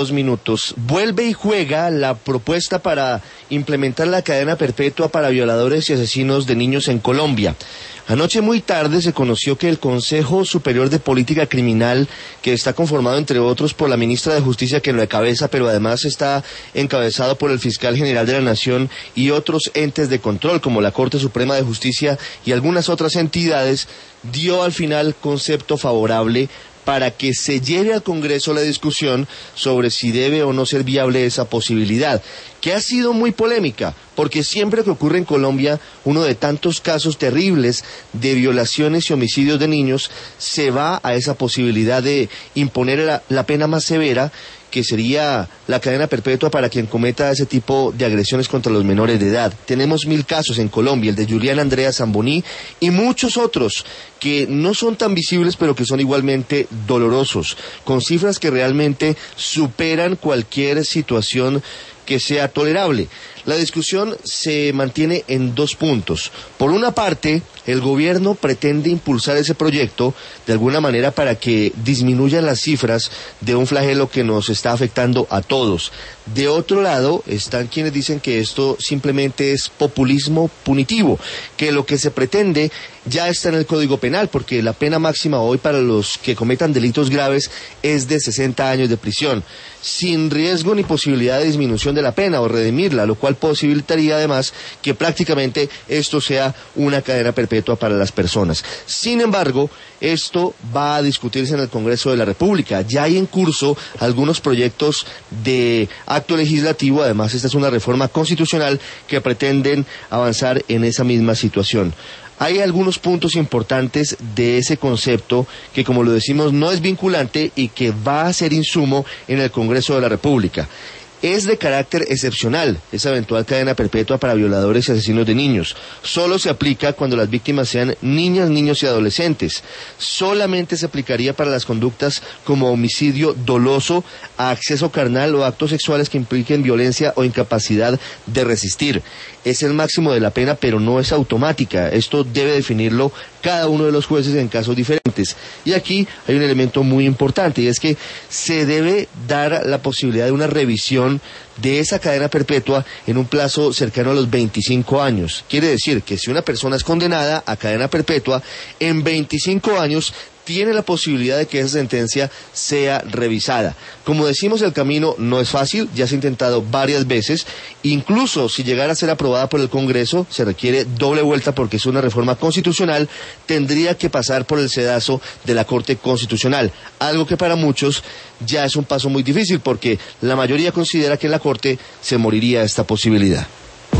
2 minutos. Vuelve y juega la propuesta para implementar la cadena perpetua para violadores y asesinos de niños en Colombia. Anoche muy tarde se conoció que el Consejo Superior de Política Criminal, que está conformado entre otros por la ministra de Justicia que lo encabeza, pero además está encabezado por el Fiscal General de la Nación y otros entes de control como la Corte Suprema de Justicia y algunas otras entidades, dio al final concepto favorable para que se lleve al Congreso la discusión sobre si debe o no ser viable esa posibilidad, que ha sido muy polémica, porque siempre que ocurre en Colombia uno de tantos casos terribles de violaciones y homicidios de niños, se va a esa posibilidad de imponer la pena más severa, que sería la cadena perpetua para quien cometa ese tipo de agresiones contra los menores de edad. Tenemos 1000 casos en Colombia, el de Julián Andrea Zamboní y muchos otros que no son tan visibles pero que son igualmente dolorosos, con cifras que realmente superan cualquier situación que sea tolerable. La discusión se mantiene en 2 puntos. Por una parte, el gobierno pretende impulsar ese proyecto de alguna manera para que disminuyan las cifras de un flagelo que nos está afectando a todos. De otro lado, están quienes dicen que esto simplemente es populismo punitivo, que lo que se pretende ya está en el Código Penal, porque la pena máxima hoy para los que cometan delitos graves es de 60 años de prisión, sin riesgo ni posibilidad de disminución de la pena o redimirla, lo cual posibilitaría además que prácticamente esto sea una cadena perpetua para las personas. Sin embargo, esto va a discutirse en el Congreso de la República. Ya hay en curso algunos proyectos de acto legislativo, además esta es una reforma constitucional que pretenden avanzar en esa misma situación. Hay algunos puntos importantes de ese concepto que, como lo decimos, no es vinculante y que va a ser insumo en el Congreso de la República. Es de carácter excepcional esa eventual cadena perpetua para violadores y asesinos de niños. Solo se aplica cuando las víctimas sean niñas, niños y adolescentes. Solamente se aplicaría para las conductas como homicidio doloso, acceso carnal o actos sexuales que impliquen violencia o incapacidad de resistir. Es el máximo de la pena, pero no es automática. Esto debe definirlo cada uno de los jueces en casos diferentes. Y aquí hay un elemento muy importante, y es que se debe dar la posibilidad de una revisión de esa cadena perpetua en un plazo cercano a los 25 años. Quiere decir que si una persona es condenada a cadena perpetua, en 25 años tiene la posibilidad de que esa sentencia sea revisada. Como decimos, el camino no es fácil, ya se ha intentado varias veces, incluso si llegara a ser aprobada por el Congreso, se requiere doble vuelta porque es una reforma constitucional, tendría que pasar por el sedazo de la Corte Constitucional, algo que para muchos ya es un paso muy difícil porque la mayoría considera que en la Corte se moriría esta posibilidad.